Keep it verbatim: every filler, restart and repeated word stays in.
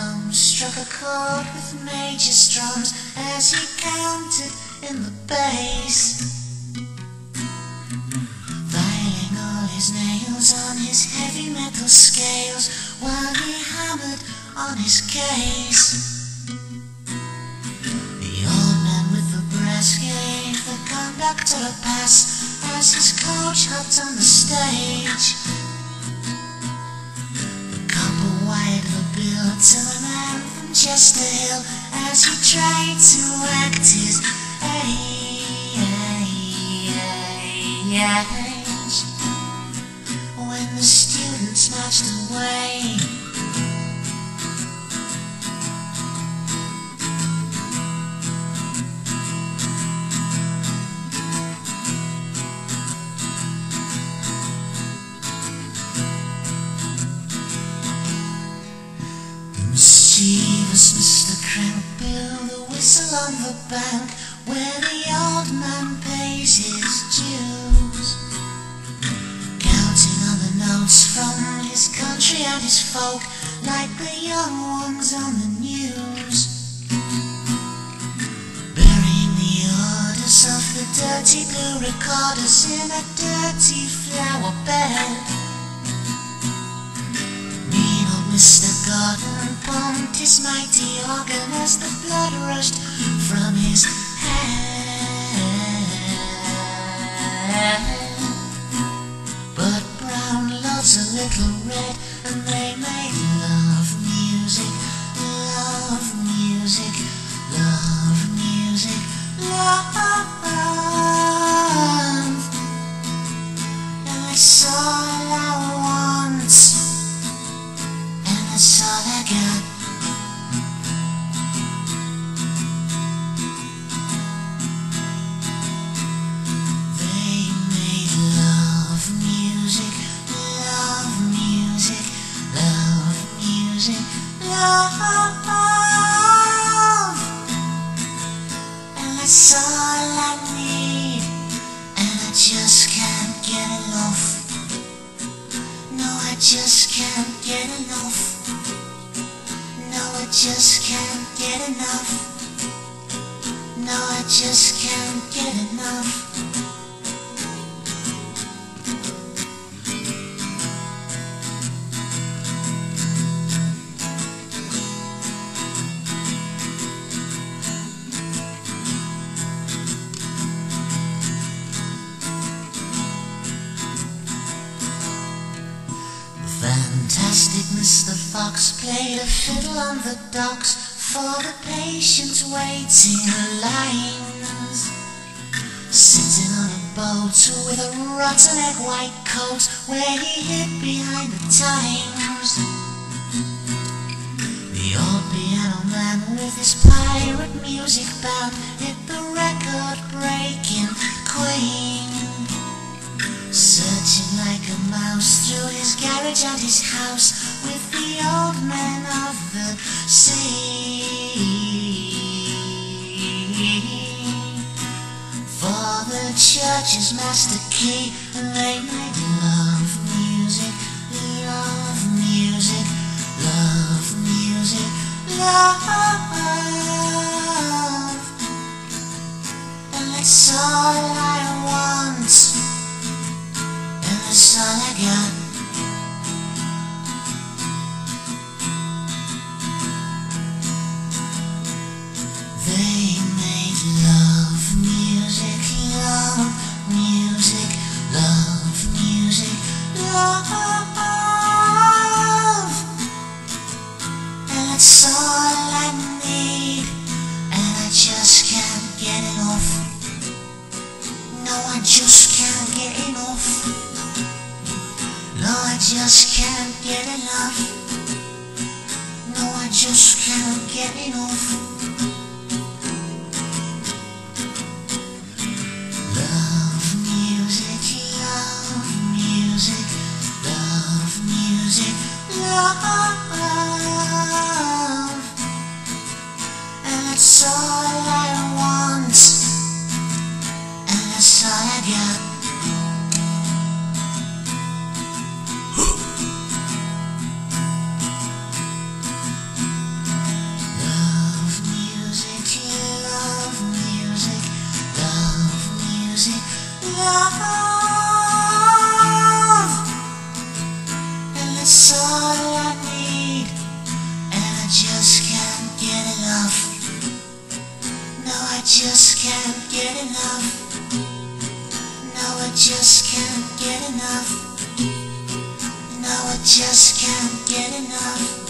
metronome struck a chord with major strums as he counted in the bass, filing all his nails on his heavy metal scales while he hammered on his case. The old man with the brass gave the conductor a pass as his coach hopped on the stage. The couple wired the bill to the man from Chester Hill as he tried to act his age. When the students marched away, mischievous Mister Crank blew the whistle on the bank where the old man pays his dues, counting on the notes from his country and his folk like the young ones on the news, burying the orders of the dirty blue recorders in a dirty flower bed. Mister Gordon pumped his mighty organ as the blood rushed from his head. But Brown loves a little red, and they made love music, love music, love music, love. And that's all I want. That's all I got. They made love music, love music, love music, love. And that's all I need, and I just can't get enough. No, I just can't get enough. I just can't get enough. No, I just can't get enough. Fantastic Mister Fox played a fiddle on the docks for the patients waiting lines, sitting on a boat with a rotten egg white coat where he hid behind the Times. The old piano man with his pirate music band hit the record-breaking Queen, searching like a mouse through his garage and his house with the old men of the sea. For the church's master key, and they made love music, love music, love music, love. And that's all I want. That's all I got. They made love music, love music, love music, love. And that's all I need, and I just can't get enough. No, I just can't get enough. No, I just can't get enough. No, I just can't get enough. Love music, love music, love music, love. And that's all I want, and that's all I got. That's all I need, and I just can't get enough. No, I just can't get enough. No, I just can't get enough. No, I just can't get enough.